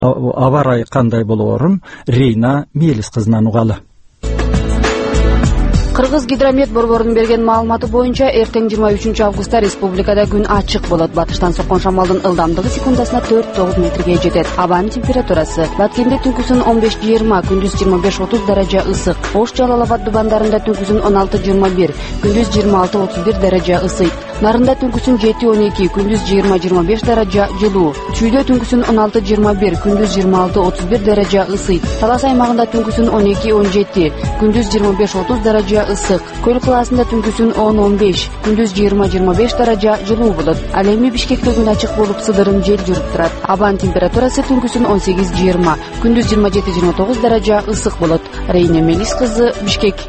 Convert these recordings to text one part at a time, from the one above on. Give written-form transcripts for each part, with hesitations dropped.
аба ырайы кандай болоорун Рейна Мелис кызынан угалы. Кыргыз гидромет борборунун берген маалыматы боюнча эртең 23 августта республикада күн ачык болот. Батыштан соккон шамалдын ылдамдыгы секундасына 4-9 метрге жетет. Абанын температурасы Баткенде түнкүсүн 15-20, күндүз 25-30 даража ысык. Ош Жалал-Абад дубандарында түнкүсүн 16-21, күндүз 26-31 даража ысыйт. Нарында түнкүсүн 7-12, күндүз 20-25 даража жылуу. Чүйдө түнкүсүн 16-21, күндүз 26-31 даража ысыйт. Талас аймагында түнкүсүн 12-17, күндүз 25-30 даража ысык. Көл кылаасында түнкүсүн 10-15, күндүз 20-25 даража жылуу болот. Ал эми Бишкекте күн ачык болуп сыдырым жел жүрүп турат. Абанын температурасы түнкүсүн 18-20, күндүз 27-29 даража ысык болот. Рейна Мелис кызы, Бишкек.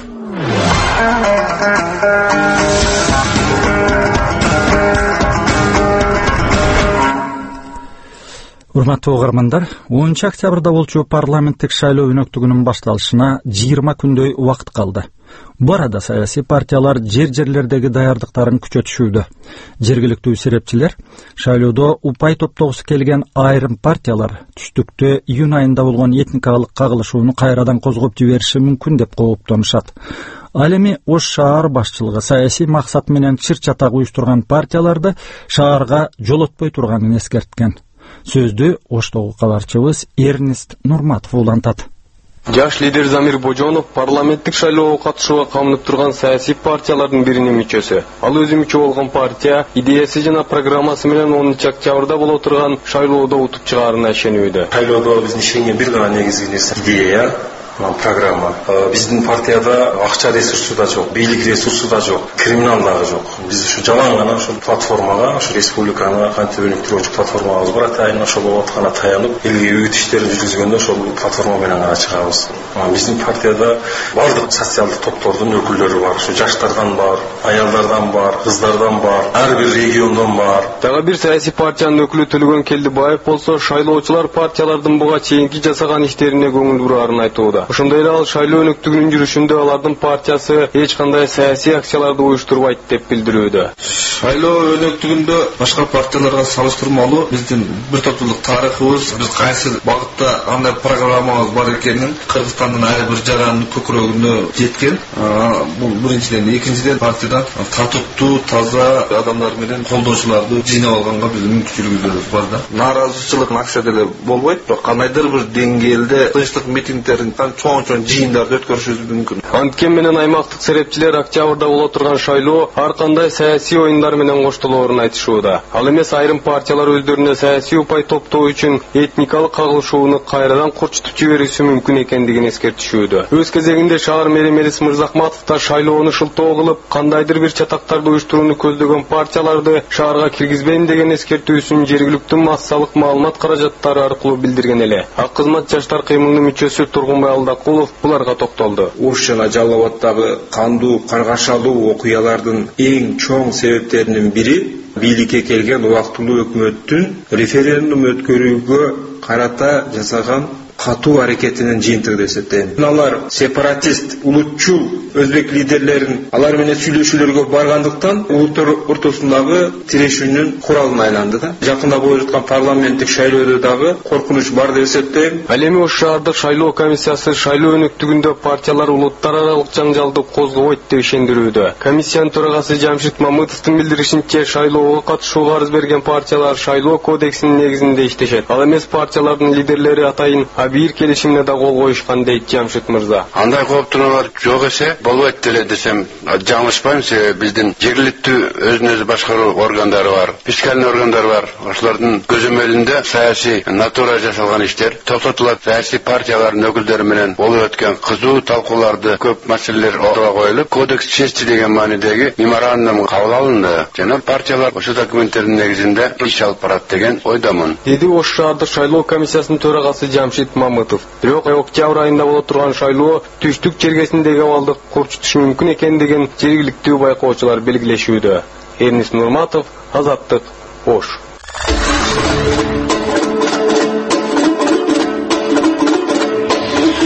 Урматтуу угармандар, 10 октябрда болчу парламенттик шайлоо өнөктүгүнүн башталышына 20 күндөй убакыт калды. Бу арада саясий партиялар жерлердеги даярдыктарын күчөтүшүүдө. Жергиликтүү серепчилер шайлоодо упай топтогусу келген айрым партиялар түштүктө июнь айында болгон этникалык кагылышууну кайрадан козгоп жибериши мүмкүн деп кооптонушат. Ал эми Ош шаар башчылыгы саясий максат менен чыр-чатак уюштурган партияларды шаарга жолотпой турганын эскерткен. Сөздү Оштогу кабарчыбыз Эрнест Нурматов улантат. Жаш лидер Замир Божонов парламенттик шайлоого катышууга камынып турган саясий партиялардын биринин мүчөсү. Ал өзү мүчө болгон партия идеясы жана программасы менен 10 октябрда боло турган шайлоодо утуп чыгаарына ишенүүдө. Шайлоодо биздин ишенген бир гана негизги нерсе идея, программа. Биздин партияда акча ресурсу да жок, бийлик ресурсу да жок, криминал дагы жок. Биз ушу жалаң гана ошол платформага, ошо республиканы кантип өнүктүрүүчү платформабыз бар, атайын ошол откана таянып, элге үгүт иштерин жүргүзгөндө ошол платформа менен гана чыгабыз. Биздин партияда бардык социалдык топтордун өкүлдөрү бар. Ушу жаштардан бар, аялдардан бар, кыздардан бар, ар бир региондон бар. Дагы бир саясий партиянын өкүлү Төлөгөн Келдибаев болсо, шайлоочулар партиялардын буга чейинки жасаган иштерине көңүл бураарын айтууда. Ошондой эле ал шайлоо өнөктүгүнүн жүрүшүндө алардын партиясы эч кандай саясий акцияларды уюштурбайт деп билдирүүдө. Шайлоо өнөктүгүндө башка партияларга салыштырмалуу биздин бир топтулук тарыхыбыз, биз кайсы багытта кандай программабыз бар экенин Кыргызстандын ар бир жаранын көкүрөгүнө жеткен. Бул биринчиден, экинчиден партиядан татыктуу, таза адамдар менен колдоочуларды жыйнап алганга биздин мүмкүнчүлүгүбүз бар да. Нааразычылык акция деле болбойт, бирок кандайдыр бир деңгээлде тынчтык митингдерин чоң жыйындарды өткөрүшүбүз мүмкүн. Анткени менен аймактык серепчилер октябрда боло турган шайлоо ар кандай саясий оюндар менен коштолоорун айтышууда. Ал эмес айрым партиялар өздөрүнө саясий упай топтоо үчүн этникалык кагылышууну кайрадан курчутуп жибериши мүмкүн экендигин эскертишүүдө. Өз кезегинде шаар мэри Мелис Мырзахматов да шайлоону шылтоо кылып, кандайдыр бир чатактарды уюштурууну көздөгөн партияларды шаарга киргизбейм деген эскертүүсүн жергиликтүү массалык маалымат каражаттары аркылуу билдирген эле. Ак кызмат жаштар кыймылынын мүчөсү Тургунбай Алдакулов буларга токтолду. Ош жана Жалал-Абаддагы кандуу, каргашалуу окуялардын эң чоң себептеринин бири бийликке келген убактылуу өкмөттүн референдум өткөрүүгө карата жасаган катуу аракетинин жыйынтыгы деп эсептейм. Алар сепаратист, улутчул өзбек лидерлерин алар менен сүйлөшүүлөргө баргандыктан улуттар ортосундагы тирешүүнүн куралына айланды да. Жакында болуп жаткан парламенттик шайлоодо дагы коркунуч бар деп эсептейм. Ал эми Ош шаардык шайлоо комиссиясы шайлоо өнөктүгүндө партиялар улуттар аралык жаңжалды козгобойт деп ишендирүүдө. Комиссиянын төрагасы Жамшит Мамытовдун билдиришинче, шайлоого катышууга арыз берген партиялар шайлоо кодексинин негизинде иштешет. Ал эмес партиялардын лидерлери атайын бир келишимине да кол коюшкан дейт Жамшит мырза. Андай кооптонуулар жок эсе болбойт деле десем жаңылышпайм, себеби биздин жергиликтүү өзүн өзү башкаруу органдары бар, фискальный органдар бар. Ошолордун көзөмөлүндө саясий натура жасалган иштер токтотулат. Саясий партиялардын өкүлдөрү менен болуп өткөн кызуу талкууларды көп маселелер ордуга коюлуп, кодекс чечти деген маанидеги меморандум кабыл алынды. Жана партиялар ошол документтердин негизинде иш алып барат деген ойдомун. Деди Ош шаардык шайлоо комиссиясынын төрагасы Жамшит Мамытов. Бирок октябрь айында боло турган шайлоо түштүк чергесиндеги абалды курчутушу мүмкүн экендигин жергиликтүү байкоочулар белгилешүүдө. Эрнест Нурматов, Азаттык, Ош.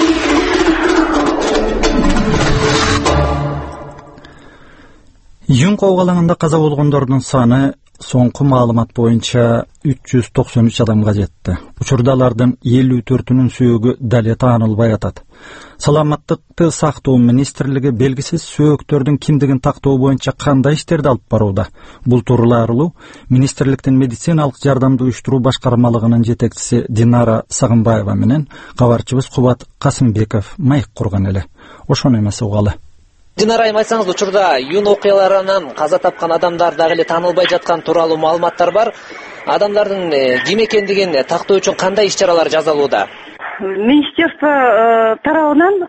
Июнь Жапон кабылганда каза болгондордун саны соңку маалымат боюнча 393 адамга жетти. Учурда алардын 54-үнүн сөөгү дале таанылбай атат. Саламаттыкты сактоо министрлиги белгисиз сөөктөрдүн кимдигин тактоо боюнча кандай иштерди алып барууда? Бул тууралуу министрликтин медициналык жардамды уюштуруу башкармалыгынын жетекчиси Динара Сагынбаева менен кабарчыбыз Кубат Касымбеков маек курган эле. Ошону эмес угалы. Динара айым, айтсаңыз, учурда июнь окуяларынан каза тапкан адамдар дагы эле таанылбай жаткан тууралуу маалыматтар бар. Адамдардын ким экендигин тактоо үчүн кандай иш-чаралар жасалууда? Министерство тарабынан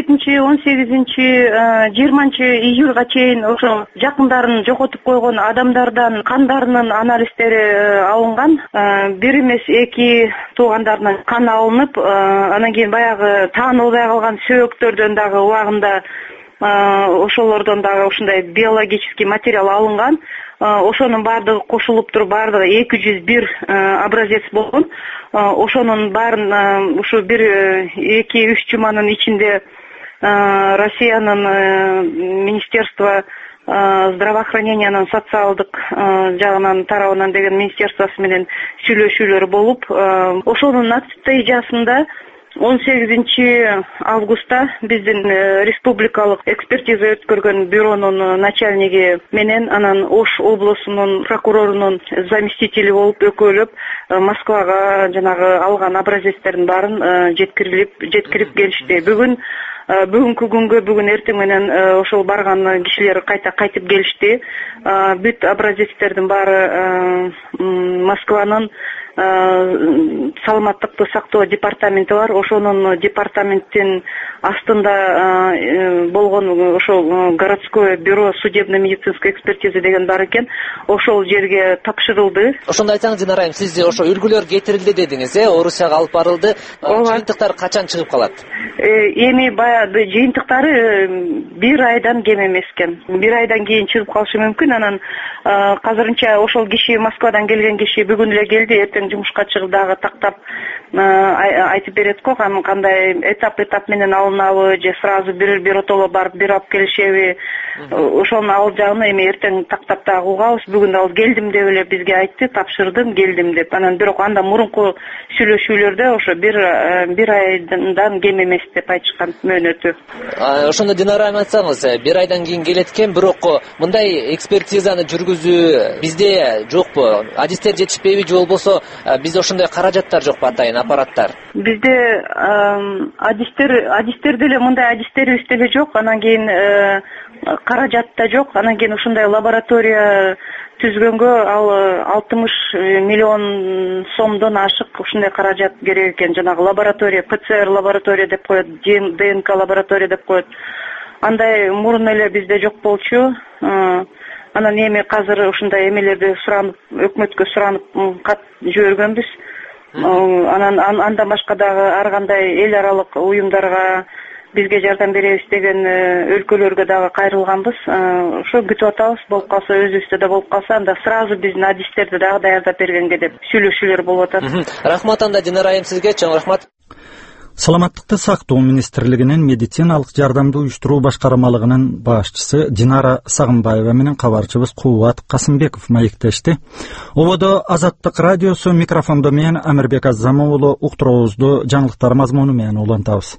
17-18-20 июлга чейин ошо жакындарын жоготуп койгон адамдардан кандарынын анализдери алынган. Бир эмес 2 туугандарынан кан алынып, анан кийин баягы таанылбай калган сөөктөрдөн дагы убагында ошолордон дагы ушундай биологический материал алынган. Ошонун баардыгы кошулуп туруп баардыгы 201 образец болгон. Ошонун баарын ушу 1-2-3 жуманын ичинде Россиянын Министерство здравоохранениянын социалдык жагынан тарабынан деген министерствосы менен сүйлөшүүлөр болуп, ошонун натыйжасында 18 августта биздин республикалык экспертиза өткөргөн бюронун начальниги менен анан Ош облусунун прокурорунун заместители болуп өкөлөп Москвага жанагы алган образецтердин баарын жеткирип келишти. Бүгүнкү күнгө бүгүн эртең менен ошол барган кишилер кайта кайтып келишти. Бүт образецтердин баары Москванын саламаттыкты сактоо департаменти бар. Ошонун департаменттин астында болгон ошол городское бюро судебно-медицинской экспертизы деген бар экен. Ошол жерге тапшырылды. Ошондо айтсаңыз, Динара айым, сиз ошо үлгүлөр кетирилди дедиңиз, Орусияга алып барылды. Жыйынтыктар качан чыгып калат? Эми баягы жыйынтыктары 1 айдан кем эмес экен. 1 айдан кийин чыгып калышы мүмкүн. Анан азырынча ошол киши, Москвадан келген киши бүгүн эле келди, эртең жумушка чыгып дагы тактап айтып берет го, кандай этап менен алынабы же сразу бир отоло барып бир алып келишеби. Ошонун ал жагын эми эртең тактап дагы угабыз. Бүгүн ал келдим деп эле бизге айтты, тапшырдым, келдим деп. Анан бирок анда мурунку сүйлөшүүлөрдө ошо 1 айдан кем эмес деп айтышкан мөөнөтү. Ошондо Динара айым, айтсаңыз, 1 айдан кийин келет экен, бирок мындай экспертизаны жүргүзүү бизде жокпу? Адистер жетишпейби же болбосо бизде ошондой каражаттар жокпу, атайын аппараттар? Бизде адистер деле мындай адистерибиз деле жок. Анан кийин каражат да жок. Анан кийин ушундай лаборатория түзгөнгө ал 60 миллион сомдон ашык ушундай каражат керек экен. Жанагы лаборатория, ПЦР лаборатория деп коет, ДНК лаборатория деп коет. Андай мурун эле бизде жок болчу. Анан эми азыр ушундай эмелерди суранып, өкмөткө суранып кат жибергөнбүз. Анан андан башка дагы ар кандай эл аралык уюмдарга бизге жардам беребиз деген өлкөлөргө дагы кайрылганбыз. Ошо күтүп атабыз. Болуп калса, өзүбүздө да болуп калса, анда сразу биздин адистерди дагы даярдап бергенге деп сүйлөшүүлөр болуп атат. Рахмат анда, Динара айым, сизге чоң рахмат. Саламаттыкты сактоо министрлигинин медициналык жардамды уюштуруу башкармалыгынын башчысы Динара Сагынбаева менен кабарчыбыз Кубат Касымбеков маектешти. Ободо Азаттык радиосу, микрофондо мен Амирбек Аззамов уулу, уктуруубузду жаңылыктар мазмуну менен улантабыз.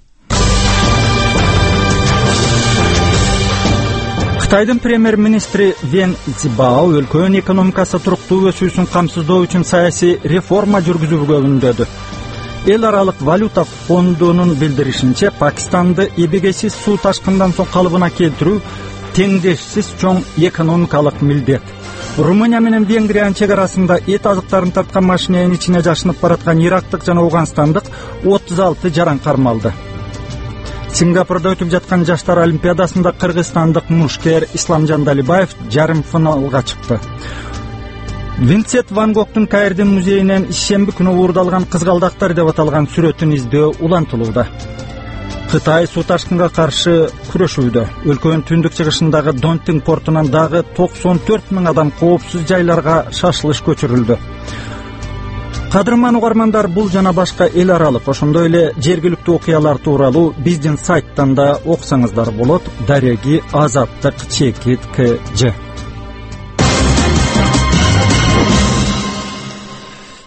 Кытайдын премьер-министри Вен Цзибао өлкөнүн экономикасы туруктуу өсүүсүн камсыздоо үчүн саясий реформа жүргүзүүгө үндөдү. Эл аралык валюта фондунун билдиришинче, Пакистанды эбегейсиз суу ташкындан соң калыбына келтирүү теңдешсиз чоң экономикалык милдет. Румыния менен Венгриянын чек арасында эт азыктарын тарткан машиненин ичине жашынып бараткан ирактык жана ауганстандык 36 жаран кармалды. Сингапурда өтүп жаткан жаштар олимпиадасында кыргызстандык мушкер Исламжан Далибаев жарым финалга чыкты. Винсент Ван Гогтун Каирдин музейинен шемби күнү уурдалган кызгалдактар деп аталган сүрөтүн издөө улантылууда. Кытай суу ташкынга каршы күрөшүүдө. Өлкөнүн түндүк чыгышындагы Донтинг портунан дагы 94 000 адам коопсуз жайларга шашылыш көчүрүлдү. Кадырман угармандар, бул жана башка эл аралык, ошондой эле жергиликтүү окуялар тууралуу биздин сайттан да окусаңыздар болот. Дареги Азаттык _KJ.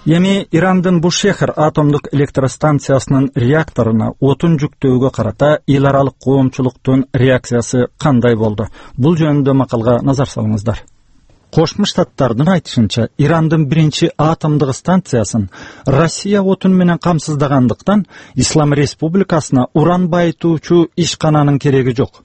Эми Ирандын Бушехр атомдук электростанциясынын реакторуна отун жүктөөгө карата эл аралык коомчулуктун реакциясы кандай болду? Бул жөнүндө макалга назар салыңыздар. Кошмо Штаттардын айтышынча, Ирандын биринчи атомдук станциясын Россия отун менен камсыздагандыктан Ислам Республикасына уран байытуучу ишкананын кереги жок.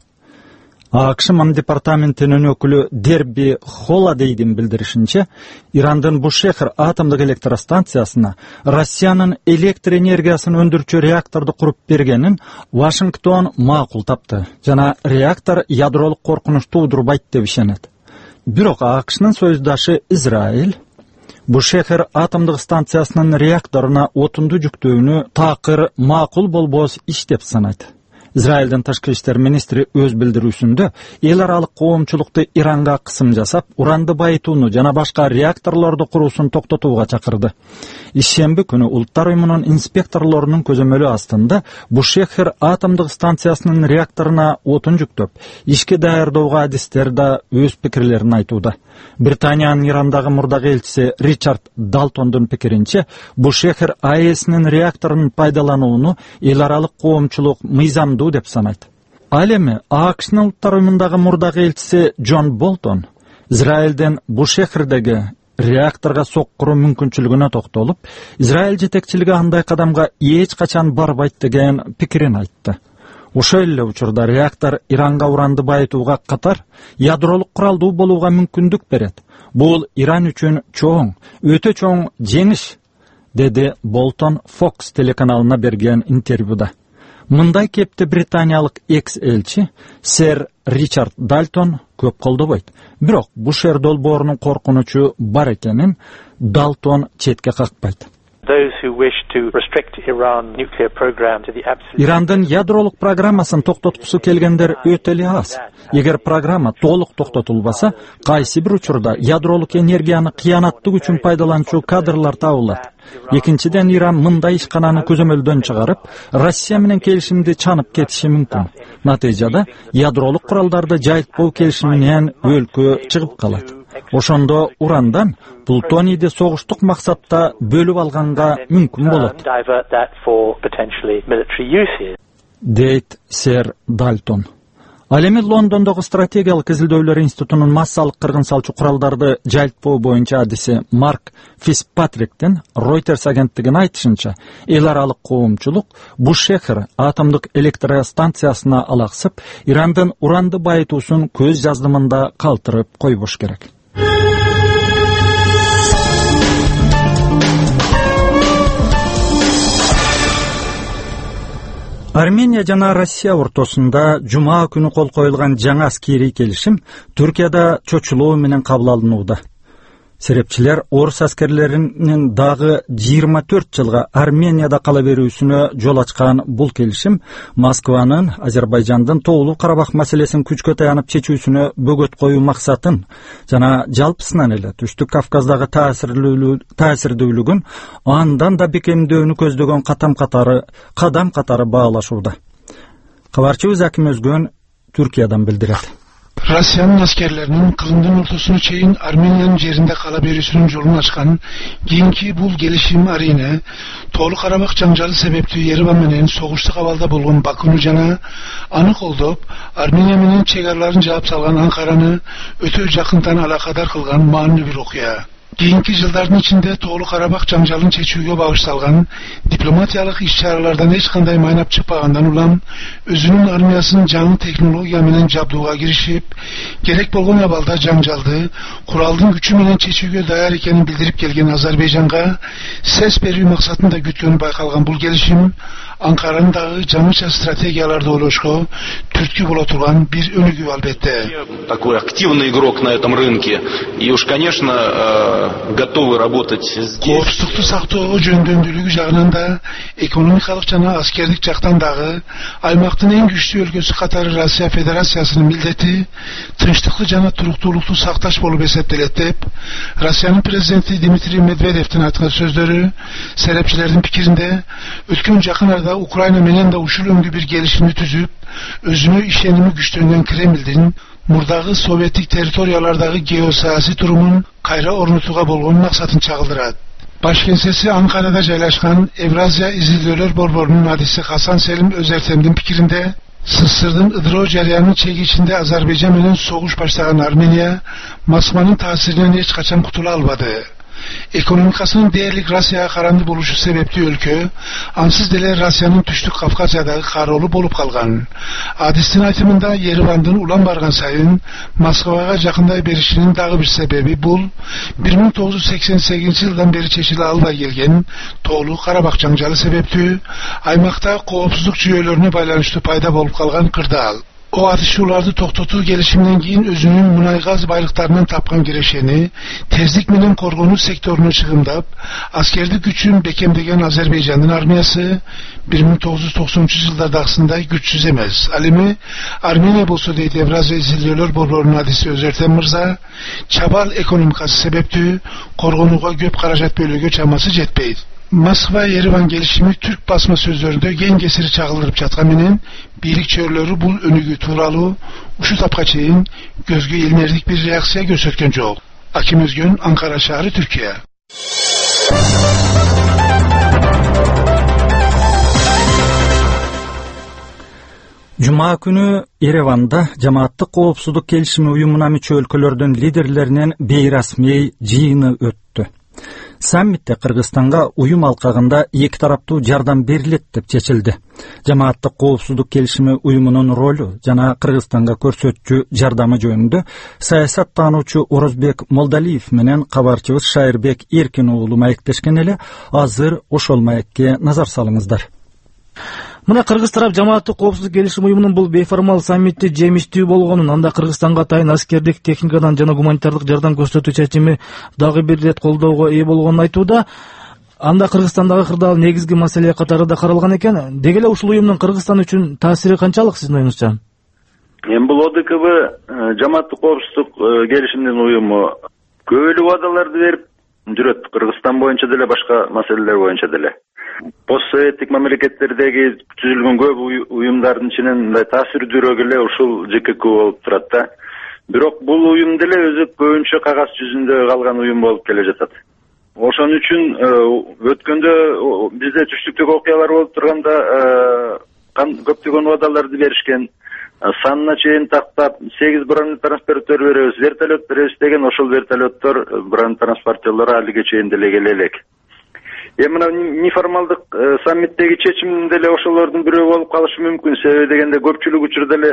АКШ МАМ департаментинин өкүлү Дерби Холладейдин билдиришинче, Ирандын Бушехр атомдук электростанциясына Россиянын электр энергиясын өндүрчү реакторду куруп бергенин Вашингтон макул тапты жана реактор ядролук коркунуч туудурбайт деп ишенет. Бирок АКШнын союздашы Израиль Бушехр атомдук станциясынын реакторуна отунду жүктөөнү такыр макул болбос иш деп санайт. Израилдин тышкы иштер министри өз билдирүүсүндө эл аралык коомчулукту Иранга кысым жасап, уранды байытууну жана башка реакторлорду куруусун токтотууга чакырды. Ишемби күнү Улуттар уюмунун инспекторлорунун көзөмөлү астында Бушехр атомдук станциясынын реакторуна отун жүктөп, ишке даярдоого адистер да өз пикирлерин айтууда. Британиянын Ирандагы мурдагы элчиси Ричард Далтондун пикиринче, Бушехр АЭСнин реакторун пайдаланууну эл аралык коомчулук мыйзамдуу деп санайт. Ал эми АКШнын Улуттар уюмундагы мурдагы элчиси Джон Болтон Израилден Бушехрдеги реакторга соккуруу мүмкүнчүлүгүнө токтолуп, Израиль жетекчилиги андай кадамга эч качан барбайт деген пикирин айтты. Ошол эле учурда реактор Иранга уранды байытууга катар ядролук куралдуу болууга мүмкүндүк берет. Бул Иран үчүн чоң, өтө чоң жеңиш, деди Болтон Fox телеканалына берген интервьюда. Мындай кепти британиялык экс-элчи сэр Ричард Далтон көп колдобойт. Бирок Бушер долбоорунун коркунучу бар экенин Далтон четке какпайт. Ирандын ядролук программасын токтоткусу келгендер өтө эле аз. Эгер программа толук токтотулбаса, кайсы бир учурда ядролук энергияны кыянаттык үчүн пайдаланчу кадрлар табылат. Экинчиден, Иран мындай ишкананы көзөмөлдөн чыгарып, Россия менен келишимди чанып кетиши мүмкүн. Натыйжада ядролук куралдарды жайылтпоо келишиминен өлкө чыгып калат. Ошондо урандан плутонийди согуштук максатта бөлүп алганга мүмкүн болот, дейт сэр Далтон. Ал эми Лондондогу стратегиялык изилдөөлөр институтунун массалык кыргын салчу куралдарды жайылтпоо боюнча адиси Марк Фиспатриктин Reuters агенттигине айтышынча, эл аралык коомчулук Бушехр атомдук электростанциясына алаксып, Ирандын уранды байытуусун көз жаздымында калтырып койбош керек. Армения жана Россия ортосунда жума күнү кол коюлган жаңы аскерий келишим Түркияда чочулоо менен кабыл алынууда. Серепчилер орус аскерлеринин дагы 24 жылга Арменияда кала берүүсүнө жол ачкан бул келишим Москванын Азербайжандын Тоолуу Карабах маселесин күчкө таянып чечүүсүнө бөгөт коюу максатын жана жалпысынан эле Түштүк Кавказдагы таасирдүүлүгүн андан да бекемдөөнү көздөгөн кадам катары баалашууда. Кабарчыбыз Аким Өзгөн Түркиядан билдирет. Россиянын аскерлеринин кылымдын ортосуна чейин Армениянын жеринде кала берүүсүнүн жолун ачкан кийинки бул келишим арине Тоолуу Карабах жаңжалы себептүү Ереван менен согуштук абалда болгон Бакуну жана аны колдоп, Армения менен чек араларын жаап салган Анкараны өтө жакындан алакадар кылган маанилүү бир окуя. Кийинки жылдардын ичинде Тоолуу Карабах жаңжалын чечүүгө багышталган дипломатиялык иш-чаралардан эч кандай майнап чыкпагандан улам өзүнүн армиясын жаңы технология менен жабдууга киришип, керек болгон абалда жаңжалды куралдын күчү менен чечүүгө даяр экенин билдирип келген Азербайжанга сес берүү максатында күткөнү байкалган бул келишим Анкаранын дагы жаңыча стратегияларды ойлошко түрткү боло турган бир өнүгүү албетте. Такой активный игрок на этом рынке и уж, конечно, готовы работать здесь. Коопсуздукту сактоого жөндөмдүүлүгү жагынан да, экономикалык жана аскердик жактан дагы аймактын эң күчтүү өлкөсү катары Россия Федерациясынын милдети тынчтыкты жана туруктуулукту сакташ болуп эсептелет деп, Россиянын президенти Дмитрий Медведевдин айткан сөздөрү серепчилердин пикиринде өткөн жакын арада Украина менен да ушул өңдүү бир келишимди түзүп, өзүнө ишеними күчтөнгөн Кремлдин мурдагы советтик территориялардагы геосаясий турумун кайра орнотууга болгон максатын чагылдырат. Baş kensesi Ankara'da жайлашкан Evrazya İzilдөөлөр Борборунун адиси Hasan Selim Özertem'din pikirinde Sısır'dın ıdırao jaryanının çeki içinde Azerbaycan menен soğuş başlayan Armeniya, Moskvanın tasirinden hiç kaçan kutula almadı. Ekonomikasının değerlik Rusya'ya karandı buluşu sebepli ülke, ansız dele Rusya'nın Tüştük Kafkasya'daki karolu bolup kalgan. Adistin aytımında Yerevan'dan ulan bargan sayın, Moskova'ya jakınday berişinin dağı bir sebebi bul, 1988 yıldan beri çeşili alda gelgen, Toğlu Karabağ janjalı sebepli, aymakta koopsuzluk jüyelerine baylanışlı payda bolup kalgan kırdal. O atışçılarda toktatu gelişimden keyin özünün munay gaz baylıklarından tapkan gireşeni, tezlik menen korgonu sektörünü çıgımdap, askerlik güçün bekemdegen Azerbaycan'ın armiyası 1993 yıllarda aslında güçsüz emez. Alimi Armeniya bolsa deydi Evrazya İzilдөөлөр Борборунун adisi Özertem Mırza, çabal ekonomikası sebepti, korgonuğa göp karajat bölüge çaması jetpeydi. Moskva Yerevan gelişimi Türk basma sözlerinde gen kesiri çağıldırıp çatkan menen birlik çörleri bul önügü turalı uşu tapkaçayın gözgü ilmerdik bir reaksiya gösterken çok. Akim Özgün, Ankara şehri, Türkiye. Cuma günü Yerevanda Cemaatlık Koopsuzluk Kelişimi uyumuna müçe өлkөлөрдүн liderlerinin beyrasmi жыйыны öttü. Саммитте Кыргызстанга уюм алкагында эки тараптуу жардам берилет деп чечилди. Жамааттык коопсуздук келишими уюмунун ролу жана Кыргызстанга көрсөтчү жардамы жөнүндө саясаттануучу Орозбек Молдалиев менен кабарчыбыз Шайырбек Эркин уулу маектешкен эле. Азыр ошол маекке назар салыңыздар. Мына Кыргыз тарап жамааттык коопсуздук келишим уюмунун бул бейформал саммитти жемиштүү болгонун, анда Кыргызстанга атайын аскердик, техникадан жана гуманитардык жардам көрсөтүү чечими дагы бир ирет колдоого ээ болгонун айтууда. Анда Кыргызстандагы кырдаал негизги маселе катары да каралган экен. Деги эле ушул уюмдун Кыргызстан үчүн таасири канчалык сиздин оюңузча? Бул ОДКБ жамааттык коопсуздук келишимдин уюму көп эле убадаларды берип жүрөт. Кыргызстан боюнча деле, башка маселелер боюнча деле. Постсоветтик мамлекеттердеги түзүлгөн көп уюмдардын ичинен мындай таасирдүүрөөк эле ушул ЖКК болуп турат да. Бирок бул уюм деле өзү көбүнчө кагаз жүзүндө калган уюм болуп келе жатат. Ошон үчүн өткөндө бизде түштүктөгү окуялар болуп турганда көптөгөн убадаларды беришкен. Санына чейин тактап 8 бронь транспортер беребиз, вертолет беребиз деген, ошол вертолеттор бронь транспортерлор алиге чейин деле келе элек. Мына неформалдык саммиттеги чечим деле ошолордун бирөө болуп калышы мүмкүн. Себеби дегенде көпчүлүк учурда эле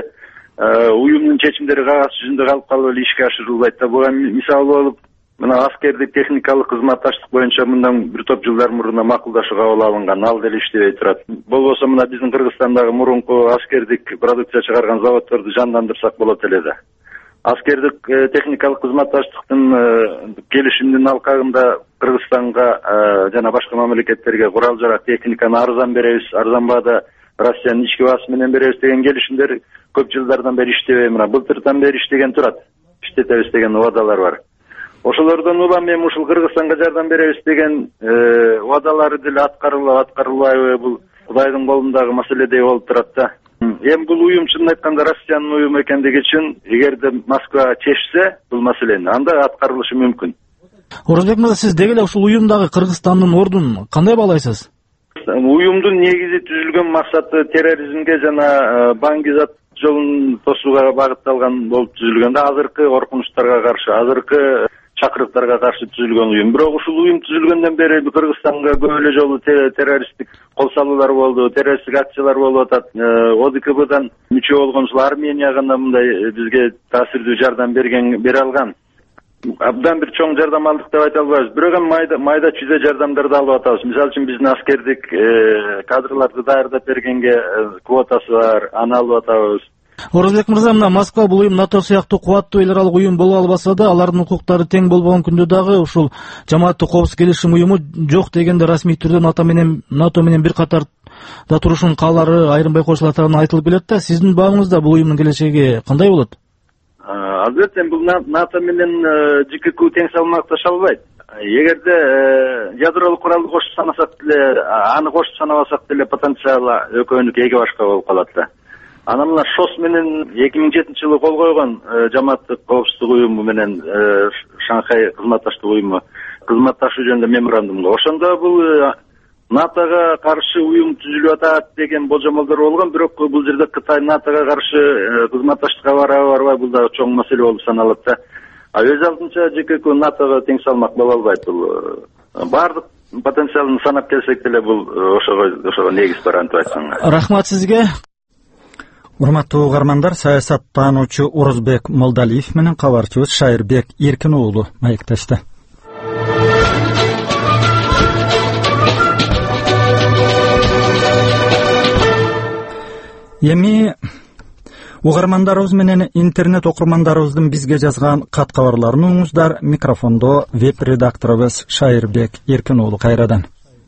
уюмдун чечимдери кагаз жүзүндө калып калып эле ишке ашырылбайт да. Буга мисал болуп, мына аскердик техникалык кызматташтык боюнча мындан бир топ жылдар мурун макулдашуу кабыл алынган, ал деле иштебей турат. Болбосо мына биздин Кыргызстандагы мурунку аскердик продукция чыгарган заводдорду жандандырсак болот эле да. Аскердик техникалык кызматташтыктын келишимдин алкагында Кыргызстанга жана башка мамлекеттерге курал жарак техниканы арзан беребиз, арзан баада Россиянын ички баасы менен беребиз деген келишимдер көп жылдардан бери иштебей, мына былтырдан бери иштеген турат. Иштетебиз деген убадалар бар. Ошолордон улам эми ушул Кыргызстанга жардам беребиз деген убадалары деле аткарылбайбы, бул Кудайдын колундагы маселедей болуп турат да. Эми бул уюм чынын айтканда Россиянын уюму экендиги үчүн, эгерде Москва чечсе бул маселени, анда аткарылышы мүмкүн. Орозбек мырза, сиз деги эле ушул уюмдагы Кыргызстандын ордун кандай баалайсыз? Уюмдун негизи түзүлгөн максаты терроризмге жана баңгизат жолун тосууга багытталган болуп түзүлгөн да. Азыркы коркунучтарга каршы, азыркы чакырыктарга каршы түзүлгөн уюм. Бирок ушул уюм түзүлгөндөн бери Кыргызстанга көп эле жолу террористтик кол салуулар болду, террористтик акциялар болуп атат. ОДКБдан мүчө болгон ушул Армения гана мындай бизге таасирдүү жардам бере алган. Абдан бир чоң жардам алдык деп айта албайбыз. Бирок эми майда чүйдө жардамдарды алып атабыз. Мисалы үчүн биздин аскердик кадрларды даярдап бергенге квотасы бар, аны алып атабыз. Орозбек мырза, мына Москва бул уюм НАТО сыяктуу кубаттуу эл аралык уюм боло албаса да, алардын укуктары тең болбогон күндө дагы ушул жамааттык коопсуздук келишим уюму жок дегенде расмий түрдө НАТО менен бир катарда турушун каалары айрым байкоочулар тарабынан айтылып келет да. Сиздин бааңызда бул уюмдун келечеги кандай болот? Албетте, бул НАТО менен ЖКК тең салмакташа албайт. Эгерде ядролук куралды кошуп санасак деле, аны кошуп санабасак деле потенциалы экөөнүкү эки башка болуп калат да. Анан мына ШОС менен 2007-жылы кол койгон жамааттык коопсуздук уюму менен Шанхай кызматташтык уюму кызматташуу жөнүндө меморандумга. Ошондо бул НАТОга каршы уюм түзүлүп атат деген болжомолдор болгон, бирок бул жерде Кытай НАТОга каршы кызматташтыкка барбай, бул дагы чоң маселе болуп саналат да. Өз алдынча ЖКК НАТОга тең салмак боло албайт. Бул баардык потенциалын санап келсек деле бул ошого негиз бар, антип айтсаңар. Рахмат сизге. Урматтуу угармандар, саясаттануучу Орозбек Молдалиев менен кабарчыбыз Шайырбек Эркин уулу маектешти. Эми угармандарыбыз менен интернет окурмандарыбыздын бизге жазган кат кабарларын угуңуздар. Микрофондо веб редакторубуз Шайырбек Эркин уулу кайрадан.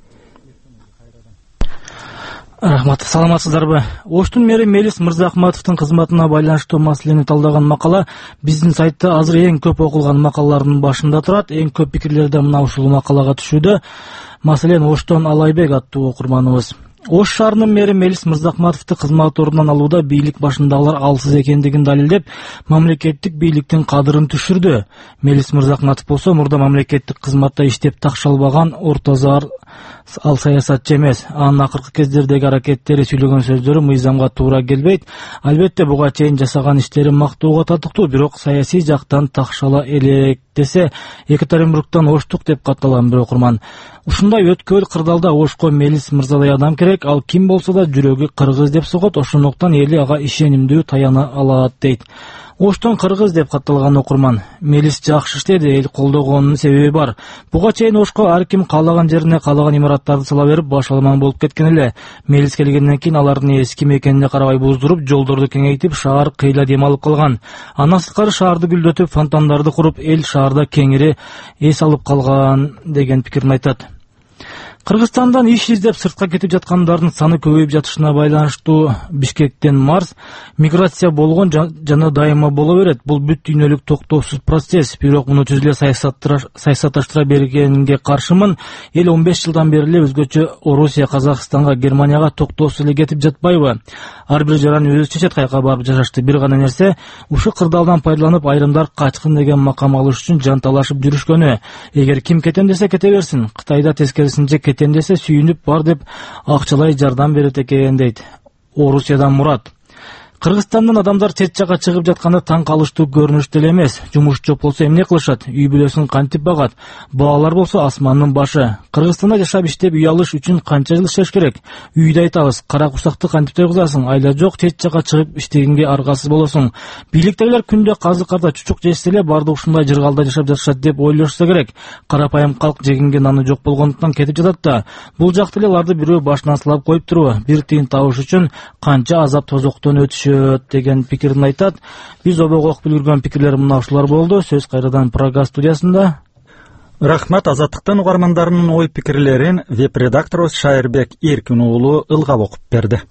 Рахмат, саламатсыздарбы? Оштун мэри Мелис Мырзахматовдун кызматына байланыштуу маселени талдаган макала биздин сайтта азыр эң көп окулган макалалардын башында турат. Эң көп пикирлер да мына ушул макалага түшүүдө. Маселен, Оштон Алайбек аттуу окурманыбыз: Ош шаарынын мэри Мелис Мырзахматовду кызмат ордунан алууда бийлик башындагылар алсыз экендигин далилдеп, мамлекеттик бийликтин кадырын түшүрдү. Мелис Мырзахматов болсо мурда мамлекеттик кызматта иштеп такшалбаган ортозар ал саясатчы эмес. Анын акыркы кездердеги аракеттери, сүйлөгөн сөздөрү мыйзамга туура келбейт. Албетте буга чейин жасаган иштери мактоого татыктуу, бирок саясий жактан такшала элек десе Екатеринбургтан Оштук деп катталган бир окурман. Ушундай өткөл кырдаалда Ошко Мелис мырзадай адам керек, ал ким болсо да жүрөгү кыргыз деп согот, ошондуктан эли ага ишенимдүү таяна алат дейт. Оштон кыргыз деп катталган окурман. Мелис жакшы иштеди, эл колдогонунун себеби бар. Буга чейин Ошко ар ким каалаган жерине каалаган имараттарды сала берип башаламан болуп кеткен эле. Мелис келгенден кийин алардын эски мекенине карабай буздуруп, жолдорду кеңейтип, шаар кыйла дем алып калган. Андан сырткары шаарды гүлдөтүп, фонтандарды куруп, эл шаарда кеңири эс алып калган деген пикирин айтат. Кыргызстандан иш издеп сыртка кетип жаткандардын саны көбөйүп жатышына байланыштуу Бишкектен Марс миграция болгон жана дайыма боло берет. Бул бүт дүйнөлүк токтоосуз процесс. Бирок муну түз эле саясатташтыра бергенге каршымын. Эл 15 жылдан бери эле өзгөчө Орусия, Казакстанга, Германияга токтоосуз эле кетип жатпайбы? Ар бир жаран өзү чечет кайка барып жашашты. Бир гана нерсе, ушу кырдаалдан пайдаланып айрымдар качкын деген макам алыш үчүн жанталашып жүрүшкөнү. Эгер ким кетем десе кете берсин. Кытайда тескерисинче кетем десе сүйүнүп бар деп акчалай жардам берет экен дейт. Орусиядан Мурат: Кыргызстандан адамдар чет жакка чыгып жатканда таң калыштуу көрүнүштүү эле эмес. Жумуш жок болсо эмне кылышат? Үй бүлөсүн кантип багат? Баалар болсо асмандын башы. Кыргызстанда жашап иштеп үй алыш үчүн канча жыл иштеш керек? Үйдө айтабыз, кара кусакты кантип тойгузасың? Айла жок, чет жакка чыгып иштегенге аргасыз болосуң. Бийликтегилер күндө казы-карда чучук жешсе эле баардык ушундай жыргалда жашап жатышат деп ойлошсо керек. Карапайым калк жегенге наны жок болгондуктан кетип жатат да. Бул жакта эле аларды бирөө башынан сылап коюптурбу? Бир тыйын табыш үчүн канча азап тозоктон өтүшөт деген пикирин айтат. Биз обого окуп үлгүргөн пикирлер мына ушулар болду. Сөз кайрадан Прага студиясында. Рахмат, Азаттыктын угармандарынын ой пикирлерин веб-редакторубуз Шайырбек Эркин уулу ылгап окуп берди.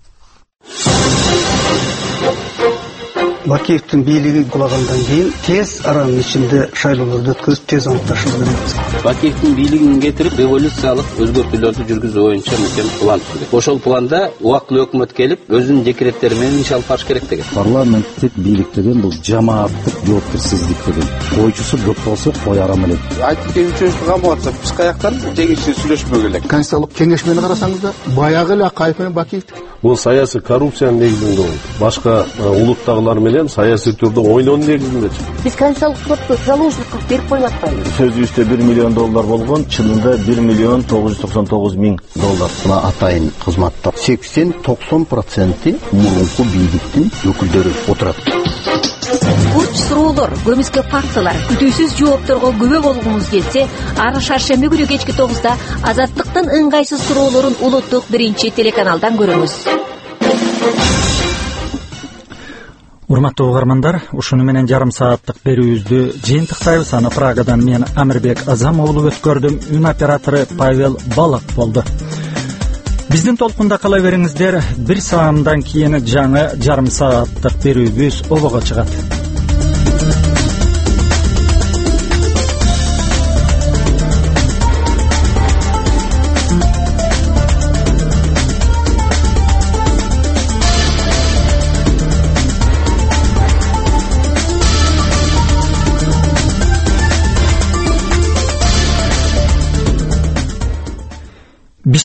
Бакиевдин бийлиги кулагандан кийин тез аранын ичинде шайлоолорду өткөрүп тез аныкташуу керек. Бакиевдин бийлигин кетирип революциялык өзгөртүүлөрдү жүргүзүү боюнча мынча план түзүлгөн. Ошол планда убактылуу өкмөт келип өзүнүн декреттери менен иш алып барыш керек деген. Парламенттик бийлик деген бул жамааттык жоопкерсиздик деген. Койчусу көп болсо кой арам эле. Айтып келүүчү каматса биз каяктан жеңишчи сүйлөшмөк элек. Конституциялык кеңеш менен карасаңыздар, баягы эле Акаев менен Бакиевдик. Бул саясий коррупциянын негизинде болду. Башка улуттагылар менен саясий түрдө ойноонун негизинде. Биз конституциялык сотто заложник кылып берип коюп атпайбыз. Сөзүбүздө $1 миллион болгон, чынында $1,999,000. Мына атайын кызматта 80-90% мурунку бийликтин өкүлдөрү отурат. Бурч суроолор, көмүскө фактылар, күтүүсүз жоопторго күбө болгуңуз келсе, ары шаршемби күнү кечки 9-да Азаттыктын ыңгайсыз суроолорун улуттук 1 телеканалдан көрүңүз. Урматтуу угармандар, ушуну менен жарым сааттык берүүбүздү жыйынтыктайбыз. Аны Прагадан мен Амирбек Азамоğlu өткөрдүм. Үн оператору Павел Балак болду. Биздин толкунда кала бериңиздер. 1 саамдан кийин жаңы жарым сааттык берүүбүз обого чыгат.